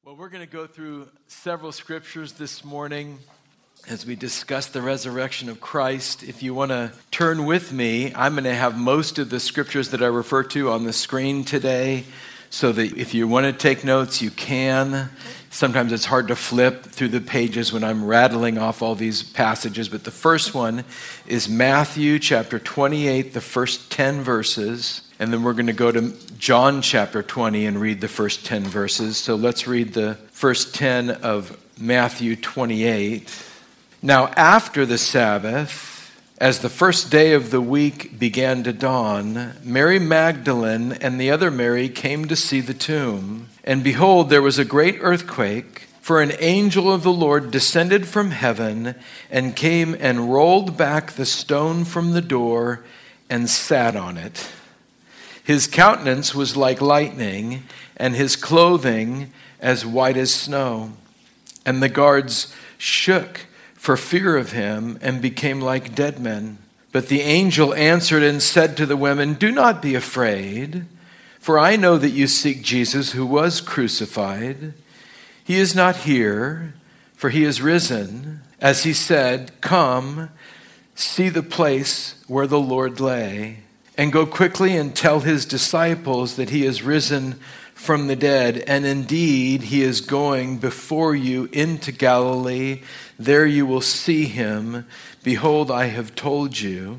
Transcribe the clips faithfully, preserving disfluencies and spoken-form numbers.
Well, we're going to go through several scriptures this morning as we discuss the resurrection of Christ. If you want to turn with me, I'm going to have most of the scriptures that I refer to on the screen today, so that if you want to take notes, you can. Sometimes it's hard to flip through the pages when I'm rattling off all these passages, but the first one is Matthew chapter twenty-eight, the first ten verses. And then we're going to go to John chapter twenty and read the first ten verses. So let's read the first ten of Matthew twenty-eight. Now after the Sabbath, as the first day of the week began to dawn, Mary Magdalene and the other Mary came to see the tomb. And behold, there was a great earthquake, for an angel of the Lord descended from heaven and came and rolled back the stone from the door and sat on it. His countenance was like lightning, and his clothing as white as snow. And the guards shook for fear of him and became like dead men. But the angel answered and said to the women, "Do not be afraid, for I know that you seek Jesus who was crucified. He is not here, for he is risen. As he said, come, see the place where the Lord lay. And go quickly and tell his disciples that he is risen from the dead. And indeed, he is going before you into Galilee. There you will see him. Behold, I have told you."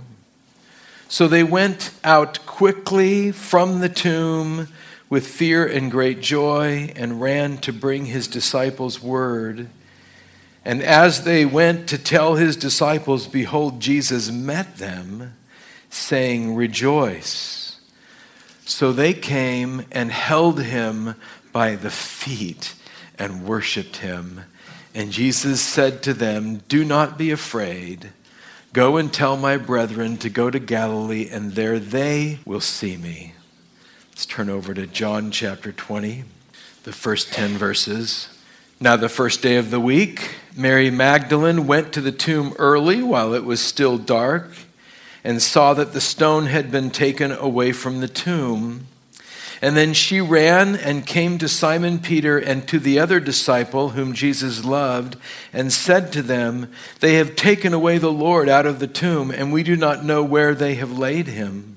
So they went out quickly from the tomb with fear and great joy and ran to bring his disciples word. And as they went to tell his disciples, behold, Jesus met them, saying, "Rejoice." So they came and held him by the feet and worshiped him. And Jesus said to them, "Do not be afraid. Go and tell my brethren to go to Galilee, and there they will see me." Let's turn over to John chapter twenty, the first ten verses. Now the first day of the week, Mary Magdalene went to the tomb early while it was still dark, and saw that the stone had been taken away from the tomb. And then she ran and came to Simon Peter and to the other disciple whom Jesus loved, and said to them, "They have taken away the Lord out of the tomb, and we do not know where they have laid him."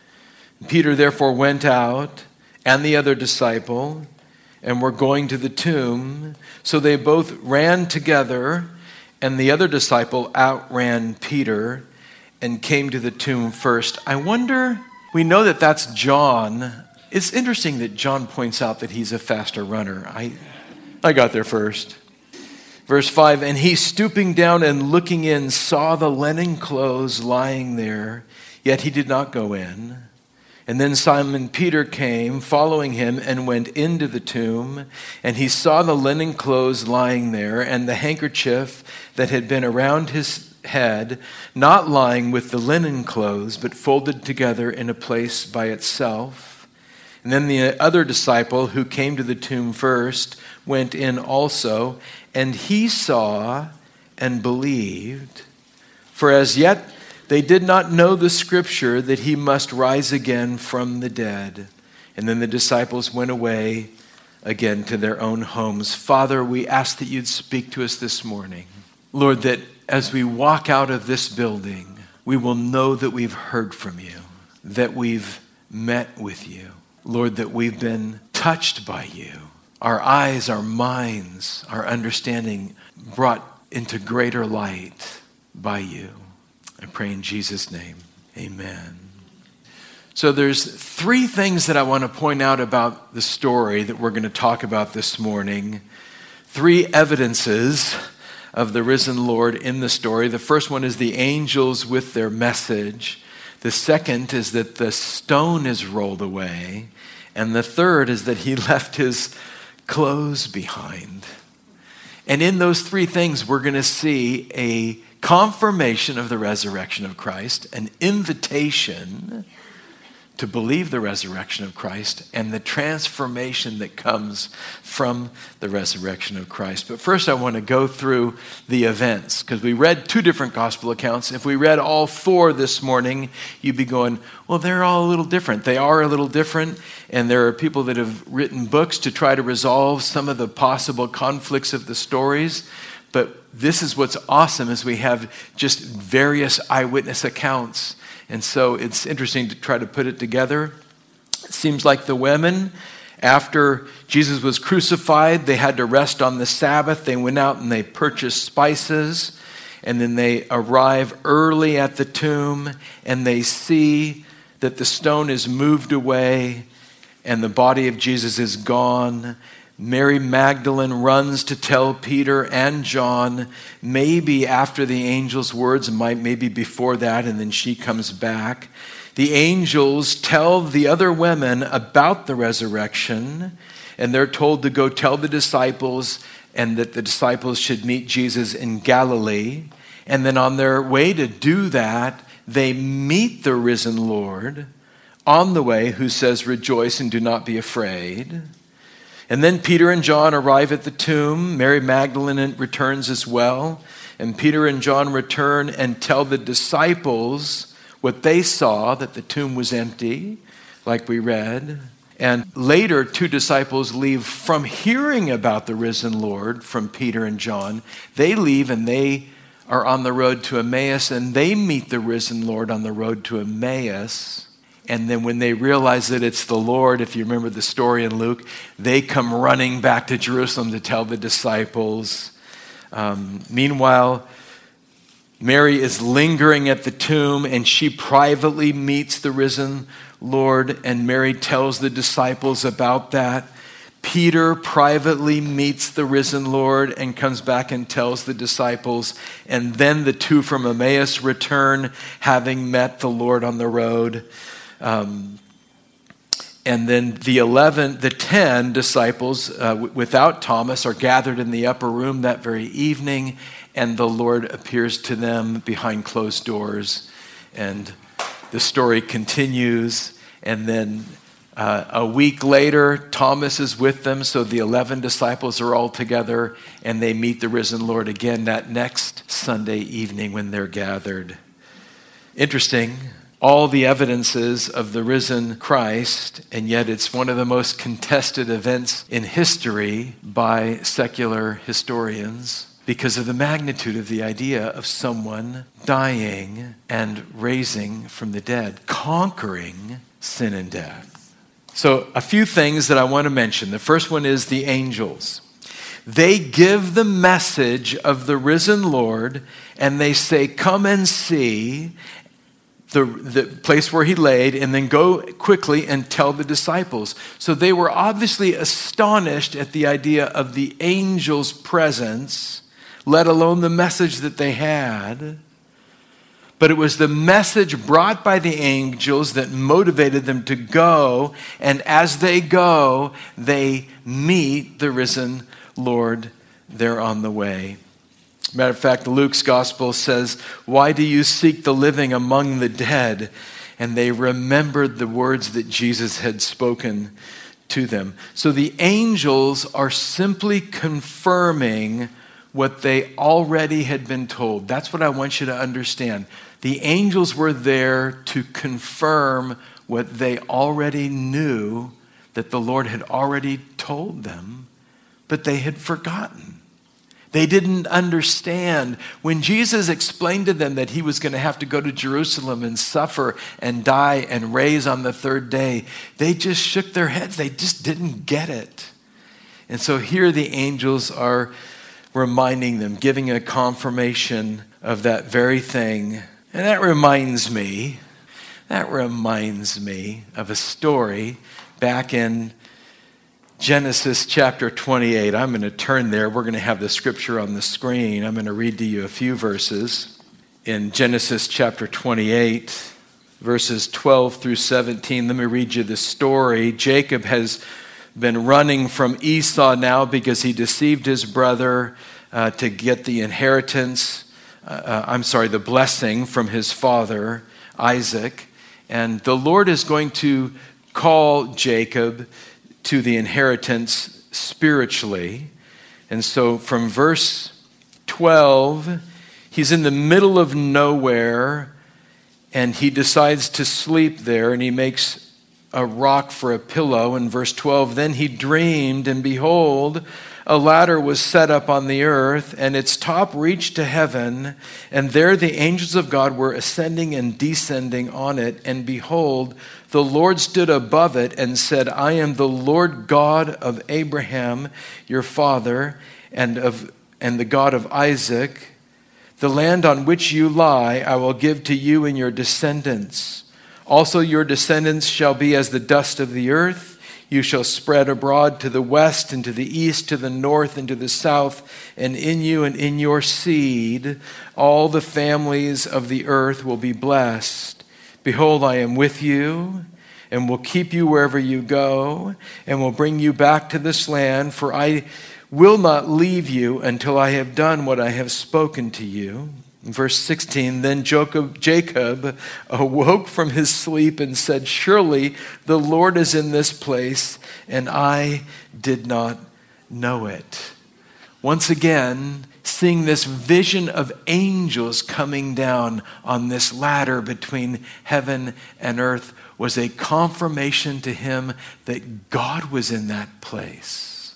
Peter therefore went out, and the other disciple, and were going to the tomb. So they both ran together, and the other disciple outran Peter and came to the tomb first. I wonder, we know that that's John. It's interesting that John points out that he's a faster runner. I, I got there first. Verse five, and he stooping down and looking in saw the linen clothes lying there, yet he did not go in. And then Simon Peter came, following him, and went into the tomb. And he saw the linen clothes lying there, and the handkerchief that had been around his head, not lying with the linen clothes, but folded together in a place by itself. And then the other disciple, who came to the tomb first, went in also, and he saw and believed. For as yet they did not know the scripture that he must rise again from the dead. And then the disciples went away again to their own homes. Father, we ask that you'd speak to us this morning. Lord, that as we walk out of this building, we will know that we've heard from you, that we've met with you. Lord, that we've been touched by you. Our eyes, our minds, our understanding brought into greater light by you. I pray in Jesus' name, amen. So there's three things that I want to point out about the story that we're going to talk about this morning. Three evidences of the risen Lord in the story. The first one is the angels with their message. The second is that the stone is rolled away. And the third is that he left his clothes behind. And in those three things, we're going to see a confirmation of the resurrection of Christ, an invitation to believe the resurrection of Christ and the transformation that comes from the resurrection of Christ. But first I want to go through the events, because we read two different gospel accounts. If we read all four this morning, you'd be going, well, they're all a little different. They are a little different, and there are people that have written books to try to resolve some of the possible conflicts of the stories. But this is what's awesome, is we have just various eyewitness accounts. And so it's interesting to try to put it together. It seems like the women, after Jesus was crucified, they had to rest on the Sabbath. They went out and they purchased spices. And then they arrive early at the tomb and they see that the stone is moved away and the body of Jesus is gone. Mary Magdalene runs to tell Peter and John, maybe after the angel's words, might maybe before that, and then she comes back. The angels tell the other women about the resurrection, and they're told to go tell the disciples, and that the disciples should meet Jesus in Galilee. And then on their way to do that, they meet the risen Lord on the way, who says, "Rejoice and do not be afraid." And then Peter and John arrive at the tomb. Mary Magdalene returns as well. And Peter and John return and tell the disciples what they saw, that the tomb was empty, like we read. And later, two disciples leave from hearing about the risen Lord from Peter and John. They leave and they are on the road to Emmaus, and they meet the risen Lord on the road to Emmaus. And then when they realize that it's the Lord, if you remember the story in Luke, they come running back to Jerusalem to tell the disciples. Um, meanwhile, Mary is lingering at the tomb, and she privately meets the risen Lord, and Mary tells the disciples about that. Peter privately meets the risen Lord and comes back and tells the disciples. And then the two from Emmaus return, having met the Lord on the road. Um, and then the eleven, the ten disciples uh, w- without Thomas are gathered in the upper room that very evening, and the Lord appears to them behind closed doors. And the story continues. And then uh, a week later, Thomas is with them, so the eleven disciples are all together, and they meet the risen Lord again that next Sunday evening when they're gathered. Interesting. All the evidences of the risen Christ, and yet it's one of the most contested events in history by secular historians because of the magnitude of the idea of someone dying and raising from the dead, conquering sin and death. So a few things that I want to mention. The first one is the angels. They give the message of the risen Lord, and they say, "Come and see The, the place where he laid, and then go quickly and tell the disciples." So they were obviously astonished at the idea of the angel's presence, let alone the message that they had. But it was the message brought by the angels that motivated them to go, and as they go, they meet the risen Lord. They're on the way. Matter of fact, Luke's gospel says, "Why do you seek the living among the dead?" And they remembered the words that Jesus had spoken to them. So the angels are simply confirming what they already had been told. That's what I want you to understand. The angels were there to confirm what they already knew, that the Lord had already told them, but they had forgotten. They didn't understand. When Jesus explained to them that he was going to have to go to Jerusalem and suffer and die and raise on the third day, they just shook their heads. They just didn't get it. And so here the angels are reminding them, giving a confirmation of that very thing. And that reminds me, that reminds me of a story back in Genesis chapter twenty-eight. I'm going to turn there. We're going to have the scripture on the screen. I'm going to read to you a few verses. In Genesis chapter twenty-eight, verses twelve through seventeen, let me read you the story. Jacob has been running from Esau now because he deceived his brother uh, to get the inheritance, uh, I'm sorry, the blessing from his father, Isaac. And the Lord is going to call Jacob to the inheritance spiritually. And so from verse twelve, he's in the middle of nowhere, and he decides to sleep there, and he makes a rock for a pillow. In verse twelve, then he dreamed, and behold, a ladder was set up on the earth, and its top reached to heaven, and there the angels of God were ascending and descending on it. And behold, the Lord stood above it and said, I am the Lord God of Abraham, your father, and of and the God of Isaac. The land on which you lie I will give to you and your descendants. Also your descendants shall be as the dust of the earth. You shall spread abroad to the west and to the east, to the north and to the south, and in you and in your seed all the families of the earth will be blessed. Behold, I am with you, and will keep you wherever you go, and will bring you back to this land, for I will not leave you until I have done what I have spoken to you. Verse sixteen, then Jacob, Jacob awoke from his sleep and said, surely the Lord is in this place, and I did not know it. Once again, seeing this vision of angels coming down on this ladder between heaven and earth was a confirmation to him that God was in that place.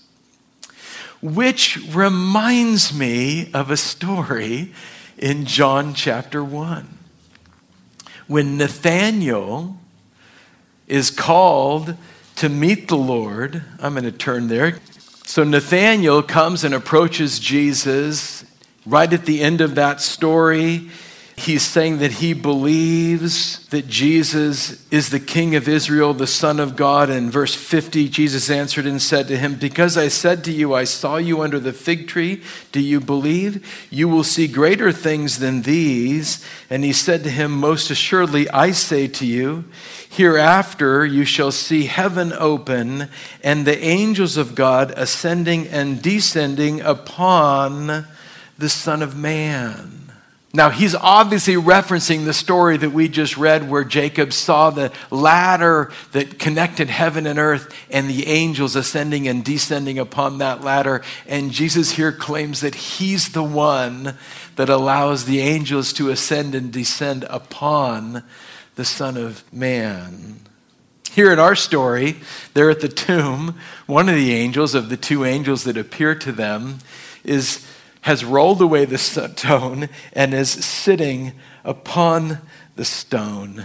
Which reminds me of a story in John chapter one. When Nathanael is called to meet the Lord, I'm going to turn there. So Nathanael comes and approaches Jesus. Right at the end of that story, he's saying that he believes that Jesus is the King of Israel, the Son of God. In verse fifty, Jesus answered and said to him, because I said to you, I saw you under the fig tree, do you believe? You will see greater things than these. And he said to him, most assuredly, I say to you, hereafter you shall see heaven open and the angels of God ascending and descending upon the Son of Man. Now, he's obviously referencing the story that we just read where Jacob saw the ladder that connected heaven and earth and the angels ascending and descending upon that ladder. And Jesus here claims that he's the one that allows the angels to ascend and descend upon the Son of Man. Here in our story, they're at the tomb. One of the angels, of the two angels that appear to them, is has rolled away the stone and is sitting upon the stone.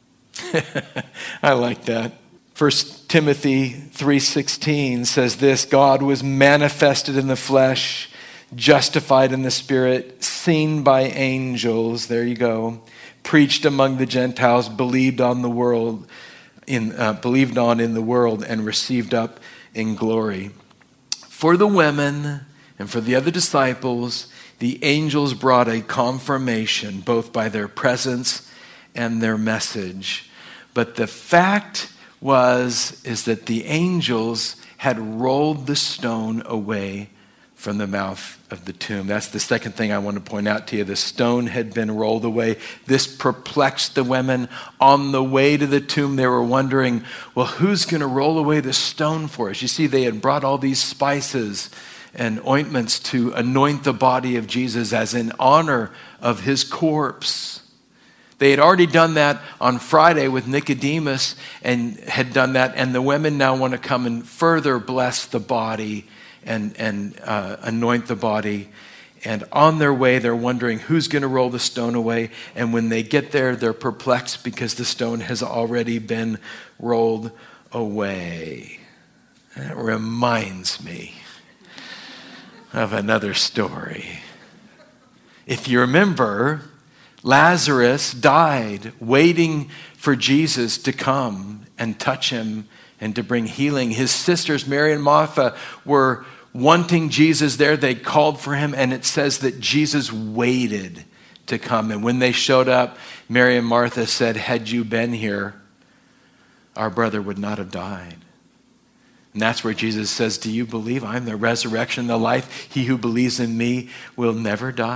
I like that. First Timothy three sixteen says this, God was manifested in the flesh, justified in the spirit, seen by angels, there you go, preached among the Gentiles, believed on the world, in uh, believed on in the world, and received up in glory. For the women and for the other disciples, the angels brought a confirmation, both by their presence and their message. But the fact was, is that the angels had rolled the stone away from the mouth of the tomb. That's the second thing I want to point out to you. The stone had been rolled away. This perplexed the women. On the way to the tomb, they were wondering, well, who's going to roll away the stone for us? You see, they had brought all these spices and ointments to anoint the body of Jesus as in honor of his corpse. They had already done that on Friday with Nicodemus and had done that, and the women now want to come and further bless the body and, and uh, anoint the body. And on their way, they're wondering who's going to roll the stone away. And when they get there, they're perplexed because the stone has already been rolled away. That reminds me of another story. If you remember, Lazarus died waiting for Jesus to come and touch him and to bring healing. His sisters, Mary and Martha, were wanting Jesus there. They called for him, and it says that Jesus waited to come. And when they showed up, Mary and Martha said, had you been here, our brother would not have died. And that's where Jesus says, do you believe I'm the resurrection, the life? He who believes in me will never die.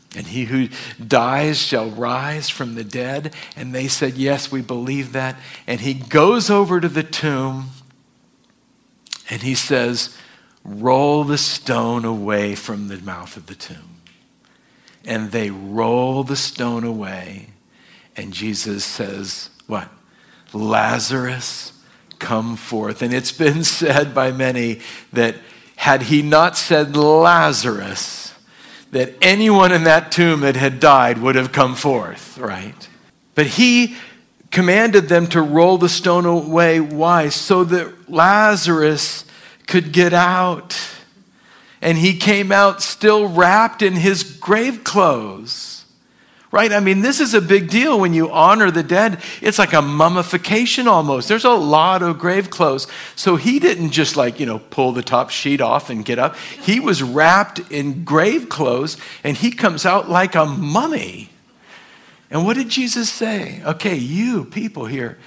And he who dies shall rise from the dead. And they said, yes, we believe that. And he goes over to the tomb and he says, roll the stone away from the mouth of the tomb. And they roll the stone away. And Jesus says, what? Lazarus, come forth. And it's been said by many that had he not said Lazarus, that anyone in that tomb that had died would have come forth, right? But he commanded them to roll the stone away. Why? So that Lazarus could get out. And he came out still wrapped in his grave clothes. Right? I mean, this is a big deal when you honor the dead. It's like a mummification almost. There's a lot of grave clothes. So he didn't just like, you know, pull the top sheet off and get up. He was wrapped in grave clothes and he comes out like a mummy. And what did Jesus say? Okay, you people here,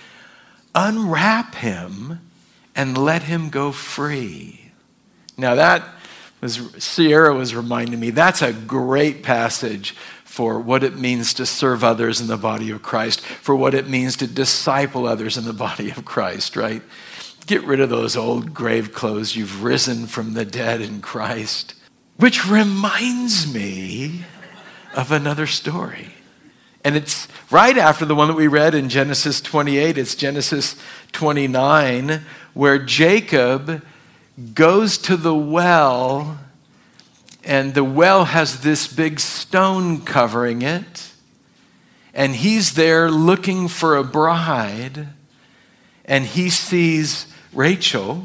unwrap him and let him go free. Now that was, Sierra was reminding me, that's a great passage for what it means to serve others in the body of Christ, for what it means to disciple others in the body of Christ, right? Get rid of those old grave clothes. You've risen from the dead in Christ. Which reminds me of another story. And it's right after the one that we read in Genesis twenty-eight. It's Genesis twenty-nine, where Jacob goes to the well. And the well has this big stone covering it. And he's there looking for a bride. And he sees Rachel.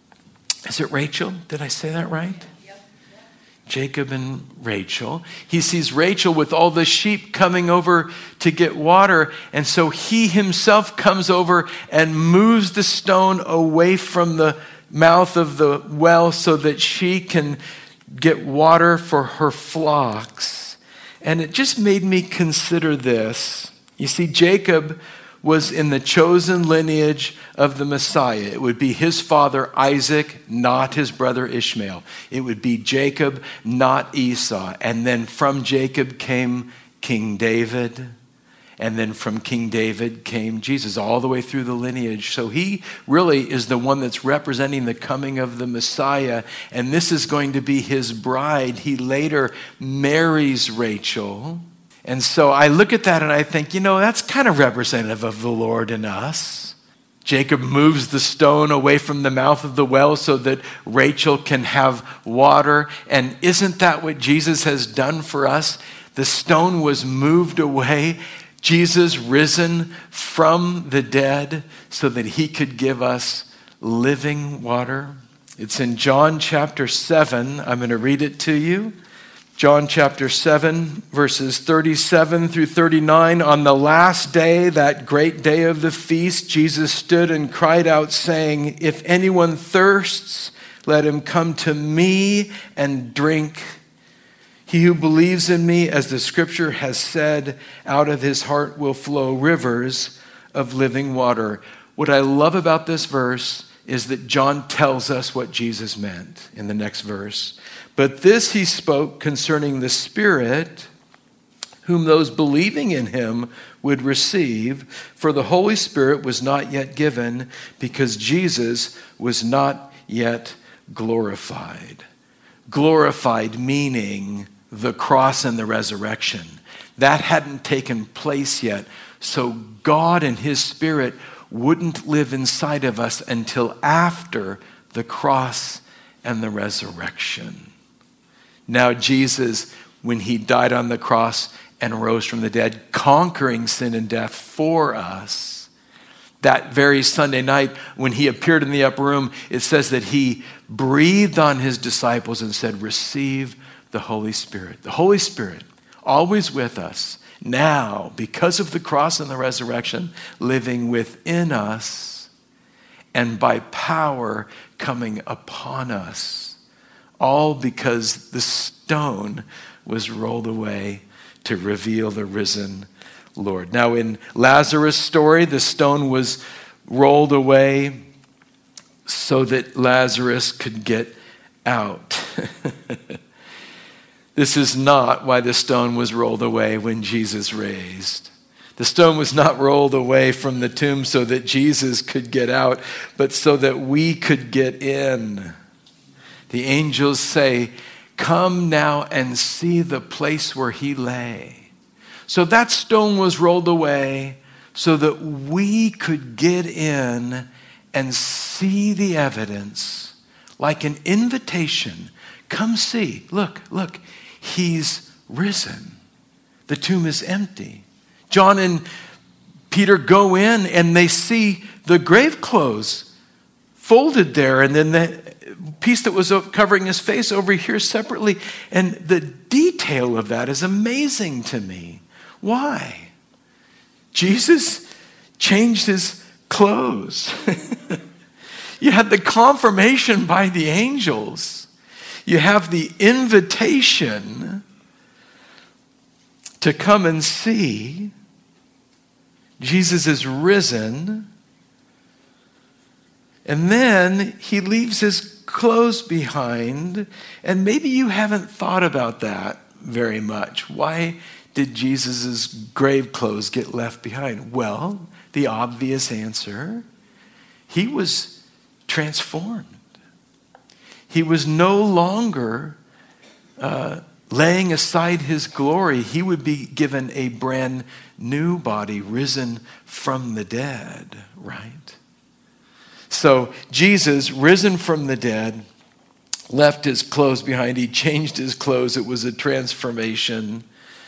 Is it Rachel? Did I say that right? Yep. Jacob and Rachel. He sees Rachel with all the sheep coming over to get water. And so he himself comes over and moves the stone away from the mouth of the well so that she can get water for her flocks. And it just made me consider this. You see, Jacob was in the chosen lineage of the Messiah. It would be his father Isaac, not his brother Ishmael. It would be Jacob, not Esau. And then from Jacob came King David. And then from King David came Jesus, all the way through the lineage. So he really is the one that's representing the coming of the Messiah. And this is going to be his bride. He later marries Rachel. And so I look at that and I think, you know, that's kind of representative of the Lord in us. Jacob moves the stone away from the mouth of the well so that Rachel can have water. And isn't that what Jesus has done for us? The stone was moved away. Jesus risen from the dead so that he could give us living water. It's in John chapter seven. I'm going to read it to you. John chapter seven, verses thirty-seven through thirty-nine. On the last day, that great day of the feast, Jesus stood and cried out, saying, "If anyone thirsts, let him come to me and drink. He who believes in me, as the scripture has said, out of his heart will flow rivers of living water." What I love about this verse is that John tells us what Jesus meant in the next verse. "But this he spoke concerning the Spirit, whom those believing in him would receive, for the Holy Spirit was not yet given, because Jesus was not yet glorified." Glorified meaning the cross and the resurrection. That hadn't taken place yet. So God and his Spirit wouldn't live inside of us until after the cross and the resurrection. Now Jesus, when he died on the cross and rose from the dead, conquering sin and death for us, that very Sunday night when he appeared in the upper room, it says that he breathed on his disciples and said, "Receive the Holy Spirit." The Holy Spirit, always with us, now, because of the cross and the resurrection, living within us, and by power coming upon us, all because the stone was rolled away to reveal the risen Lord. Now, in Lazarus' story, the stone was rolled away so that Lazarus could get out. This is not why the stone was rolled away when Jesus raised. The stone was not rolled away from the tomb so that Jesus could get out, but so that we could get in. The angels say, "Come now and see the place where he lay." So that stone was rolled away so that we could get in and see the evidence, like an invitation. Come see. Look, look, he's risen. The tomb is empty. John and Peter go in and they see the grave clothes folded there, and then the piece that was covering his face over here separately. And the detail of that is amazing to me. Why? Jesus changed his clothes. You had the confirmation by the angels. You have the invitation to come and see. Jesus is risen. And then he leaves his clothes behind. And maybe you haven't thought about that very much. Why did Jesus' grave clothes get left behind? Well, the obvious answer, he was transformed. He was no longer uh, laying aside his glory. He would be given a brand new body, risen from the dead, right? So Jesus, risen from the dead, left his clothes behind. He changed his clothes. It was a transformation.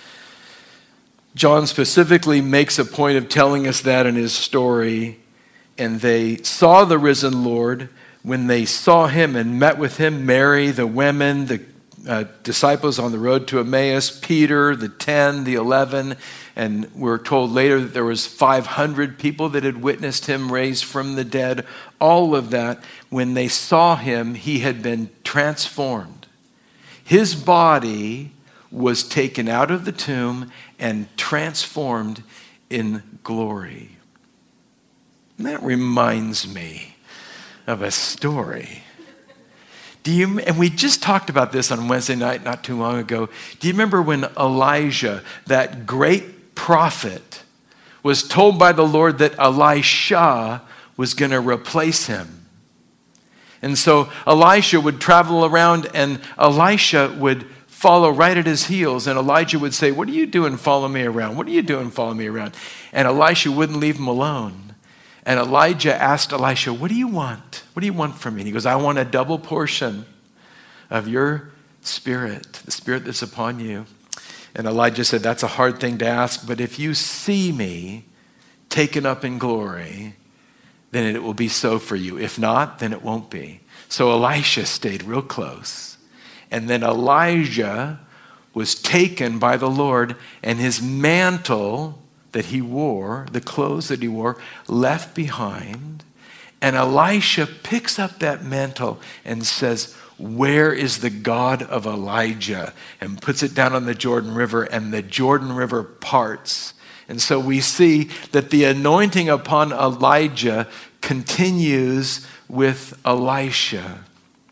John specifically makes a point of telling us that in his story. And they saw the risen Lord. When they saw him and met with him, Mary, the women, the uh, disciples on the road to Emmaus, Peter, the ten, the eleven, and we're told later that there was five hundred people that had witnessed him raised from the dead. All of that, when they saw him, he had been transformed. His body was taken out of the tomb and transformed in glory. And that reminds me of a story. Do you, and we just talked about this on Wednesday night not too long ago. Do you remember when Elijah, that great prophet, was told by the Lord that Elisha was going to replace him? And so Elisha would travel around and Elisha would follow right at his heels. And Elijah would say, "What are you doing following me around? What are you doing following me around?" And Elisha wouldn't leave him alone. And Elijah asked Elisha, "What do you want? What do you want from me?" And he goes, "I want a double portion of your spirit, the spirit that's upon you." And Elijah said, "That's a hard thing to ask, but if you see me taken up in glory, then it will be so for you. If not, then it won't be." So Elisha stayed real close. And then Elijah was taken by the Lord, and his mantle that he wore, the clothes that he wore, left behind. And Elisha picks up that mantle and says, "Where is the God of Elijah?" And puts it down on the Jordan River, and the Jordan River parts. And so we see that the anointing upon Elijah continues with Elisha.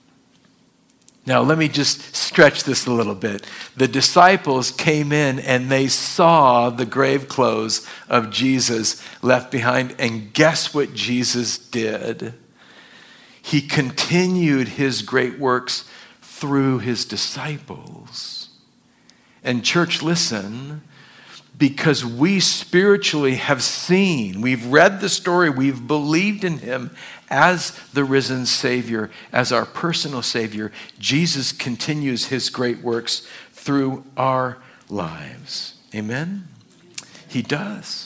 Now, let me just stretch this a little bit. The disciples came in and they saw the grave clothes of Jesus left behind. And guess what Jesus did? He continued his great works through his disciples. And church, listen, because we spiritually have seen, we've read the story, we've believed in him as the risen Savior, as our personal Savior. Jesus continues his great works through our lives. Amen? He does.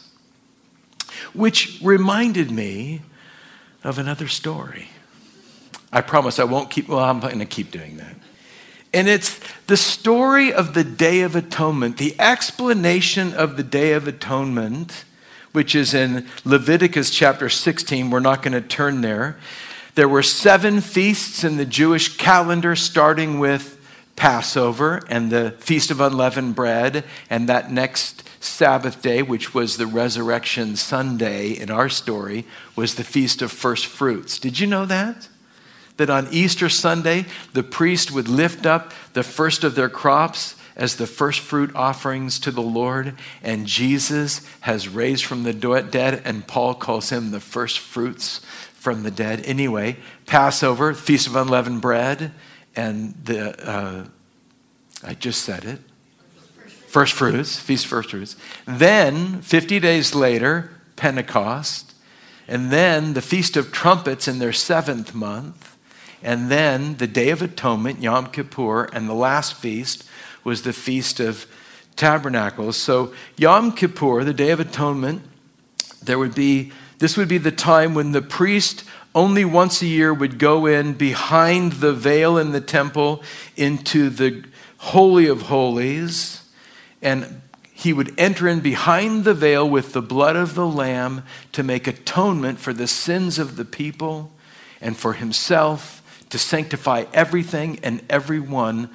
Which reminded me of another story. I promise I won't keep, well, I'm going to keep doing that. And it's the story of the Day of Atonement, the explanation of the Day of Atonement, which is in Leviticus chapter sixteen. We're not going to turn there. There were seven feasts in the Jewish calendar, starting with Passover and the Feast of Unleavened Bread, and that next Sabbath day, which was the Resurrection Sunday in our story, was the Feast of First Fruits. Did you know that? that on Easter Sunday, the priest would lift up the first of their crops as the first fruit offerings to the Lord, and Jesus has raised from the dead, and Paul calls him the first fruits from the dead. Anyway, Passover, Feast of Unleavened Bread, and the, uh, I just said it, first fruits, Feast of First Fruits. Then, fifty days later, Pentecost, and then the Feast of Trumpets in their seventh month, and then the Day of Atonement, Yom Kippur, and the last feast was the Feast of Tabernacles. So Yom Kippur, the Day of Atonement, there would be, this would be the time when the priest only once a year would go in behind the veil in the temple into the Holy of Holies, and he would enter in behind the veil with the blood of the Lamb to make atonement for the sins of the people and for himself, to sanctify everything and everyone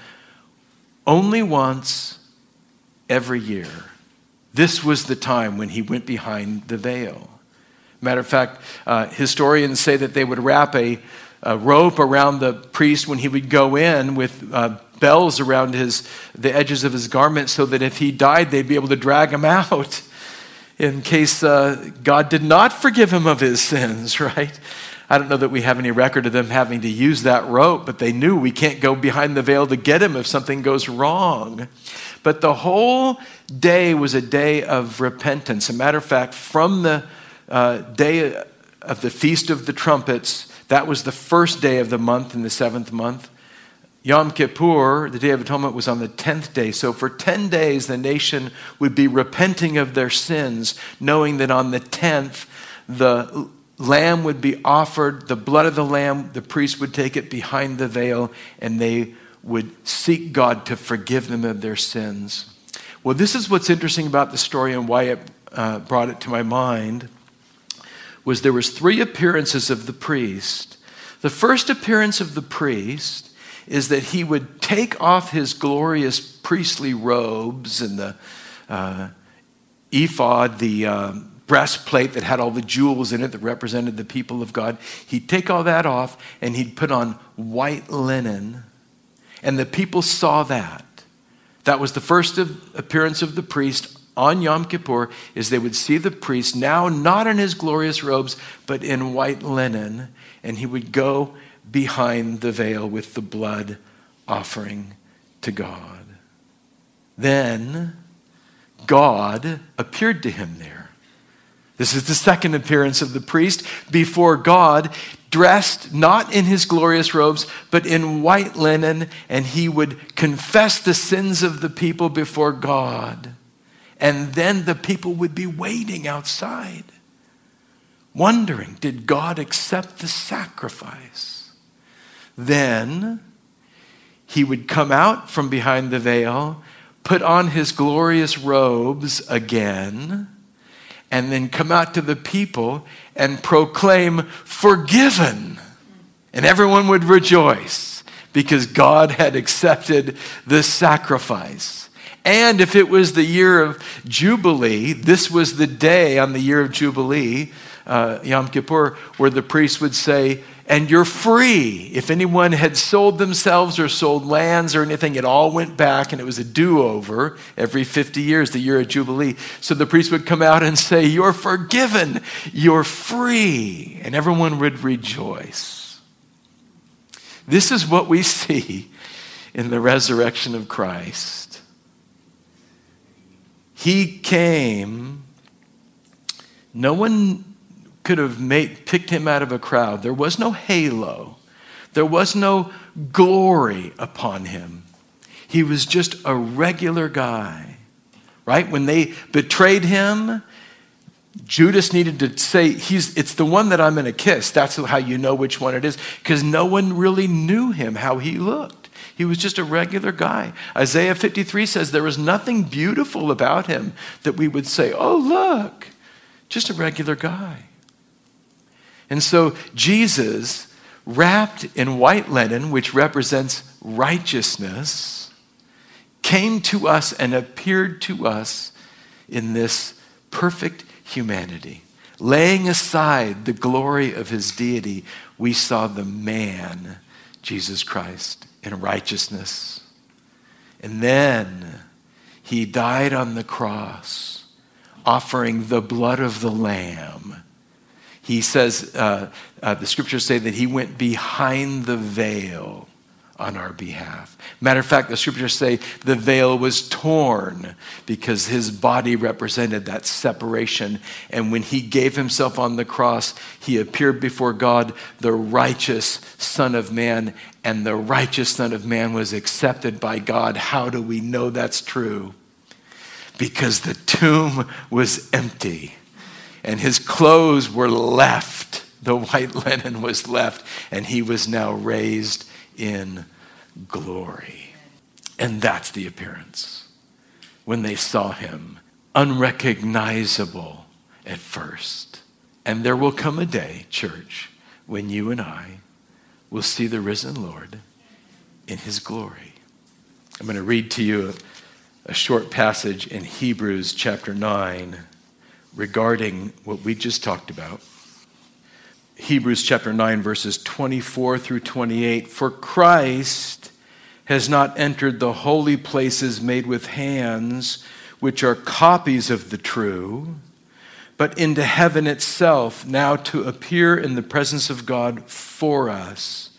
only once every year. This was the time when he went behind the veil. Matter of fact, uh, historians say that they would wrap a, a rope around the priest when he would go in with uh, bells around his the edges of his garment, so that if he died, they'd be able to drag him out in case uh, God did not forgive him of his sins, right? I don't know that we have any record of them having to use that rope, but they knew we can't go behind the veil to get him if something goes wrong. But the whole day was a day of repentance. As a matter of fact, from the uh, day of the Feast of the Trumpets, that was the first day of the month in the seventh month. Yom Kippur, the Day of Atonement, was on the tenth day. So for ten days, the nation would be repenting of their sins, knowing that on the tenth, the lamb would be offered, the blood of the lamb, the priest would take it behind the veil, and they would seek God to forgive them of their sins. Well, this is what's interesting about the story, and why it uh, brought it to my mind, was there was three appearances of the priest. The first appearance of the priest is that he would take off his glorious priestly robes and the uh, ephod, the um, breastplate that had all the jewels in it that represented the people of God. He'd take all that off and he'd put on white linen, and the people saw that. That was the first of, appearance of the priest on Yom Kippur, is they would see the priest now not in his glorious robes, but in white linen, and he would go behind the veil with the blood offering to God. Then God appeared to him there. This is the second appearance of the priest before God, dressed not in his glorious robes, but in white linen, and he would confess the sins of the people before God. And then the people would be waiting outside, wondering, did God accept the sacrifice? Then he would come out from behind the veil, put on his glorious robes again, and then come out to the people and proclaim, forgiven. And everyone would rejoice because God had accepted the sacrifice. And if it was the year of Jubilee, this was the day on the year of Jubilee, uh, Yom Kippur, where the priest would say, and you're free. If anyone had sold themselves or sold lands or anything, it all went back, and it was a do-over every fifty years, the year of Jubilee. So the priest would come out and say, you're forgiven, you're free, and everyone would rejoice. This is what we see in the resurrection of Christ. He came, no one could have made, picked him out of a crowd. There was no halo. There was no glory upon him. He was just a regular guy, right? When they betrayed him, Judas needed to say, "He's it's the one that I'm going to kiss." That's how you know which one it is, because no one really knew him, how he looked. He was just a regular guy. Isaiah fifty-three says there was nothing beautiful about him that we would say, oh, look, just a regular guy. And so Jesus, wrapped in white linen, which represents righteousness, came to us and appeared to us in this perfect humanity, laying aside the glory of his deity, we saw the man, Jesus Christ, in righteousness. And then he died on the cross, offering the blood of the Lamb. He says, uh, uh, the scriptures say that he went behind the veil on our behalf. Matter of fact, the scriptures say the veil was torn because his body represented that separation. And when he gave himself on the cross, he appeared before God, the righteous Son of Man, and the righteous Son of Man was accepted by God. How do we know that's true? Because the tomb was empty and his clothes were left. The white linen was left, and he was now raised in glory. And that's the appearance. When they saw him, unrecognizable at first. And there will come a day, church, when you and I will see the risen Lord in his glory. I'm going to read to you a, a short passage in Hebrews chapter nine regarding what we just talked about. Hebrews chapter nine, verses twenty-four through twenty-eight. For Christ has not entered the holy places made with hands, which are copies of the true, but into heaven itself, now to appear in the presence of God for us.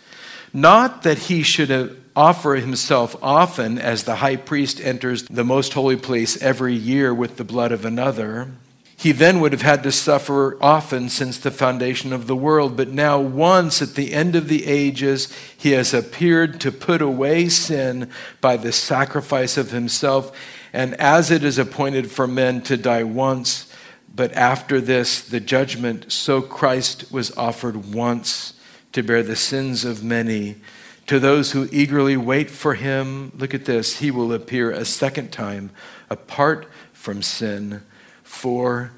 Not that he should offer himself often, as the high priest enters the most holy place every year with the blood of another. He then would have had to suffer often since the foundation of the world. But now once at the end of the ages, he has appeared to put away sin by the sacrifice of himself. And as it is appointed for men to die once, but after this, the judgment, so Christ was offered once to bear the sins of many. To those who eagerly wait for him, look at this, he will appear a second time apart from sin, for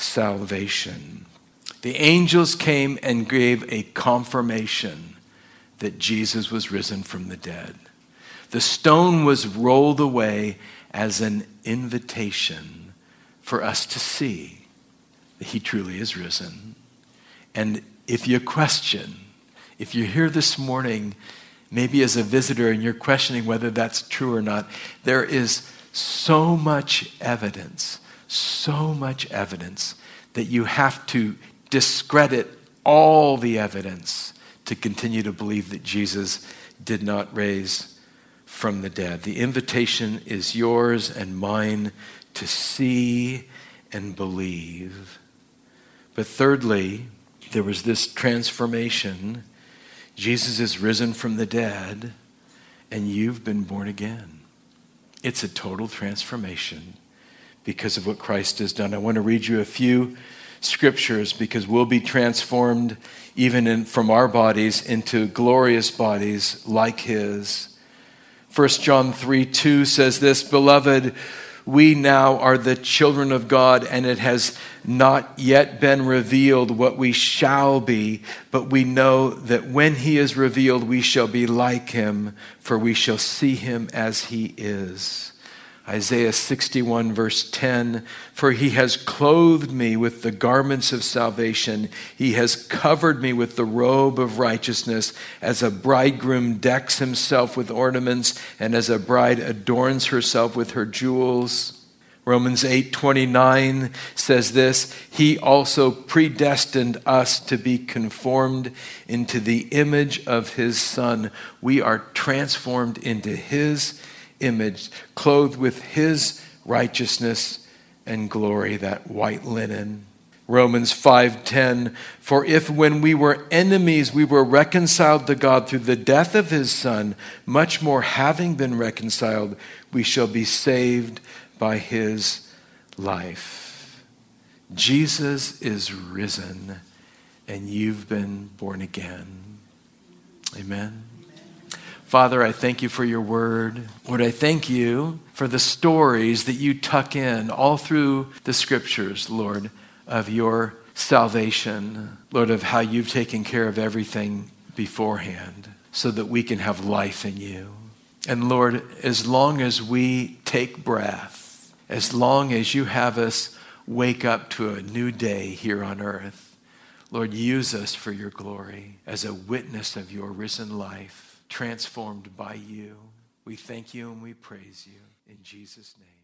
salvation. The angels came and gave a confirmation that Jesus was risen from the dead. The stone was rolled away as an invitation for us to see that he truly is risen. And if you question, if you're here this morning, maybe as a visitor and you're questioning whether that's true or not, there is so much evidence So much evidence that you have to discredit all the evidence to continue to believe that Jesus did not raise from the dead. The invitation is yours and mine to see and believe. But thirdly, there was this transformation. Jesus is risen from the dead, and you've been born again. It's a total transformation because of what Christ has done. I want to read you a few scriptures because we'll be transformed even in, from our bodies into glorious bodies like his. First John three two says this, Beloved, we now are the children of God, and it has not yet been revealed what we shall be, but we know that when he is revealed, we shall be like him, for we shall see him as he is. Isaiah sixty-one verse ten, for he has clothed me with the garments of salvation. He has covered me with the robe of righteousness, as a bridegroom decks himself with ornaments, and as a bride adorns herself with her jewels. Romans eight twenty-nine says this, he also predestined us to be conformed into the image of his Son. We are transformed into his image, clothed with his righteousness and glory, that white linen. Romans five ten, for if when we were enemies we were reconciled to God through the death of his Son, much more having been reconciled, we shall be saved by his life. Jesus is risen, and you've been born again. Amen. Father, I thank you for your word. Lord, I thank you for the stories that you tuck in all through the scriptures, Lord, of your salvation, Lord, of how you've taken care of everything beforehand so that we can have life in you. And Lord, as long as we take breath, as long as you have us wake up to a new day here on earth. Lord, use us for your glory as a witness of your risen life, transformed by you. We thank you and we praise you in Jesus' name.